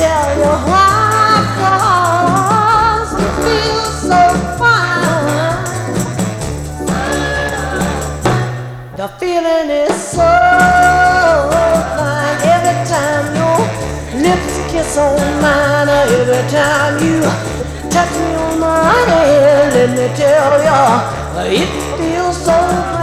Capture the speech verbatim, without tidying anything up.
tell you why, 'cause it feels so fine. The feeling is so fine every time your lips kiss on mine, every time you touch me on my hand. Let me tell you, it feels so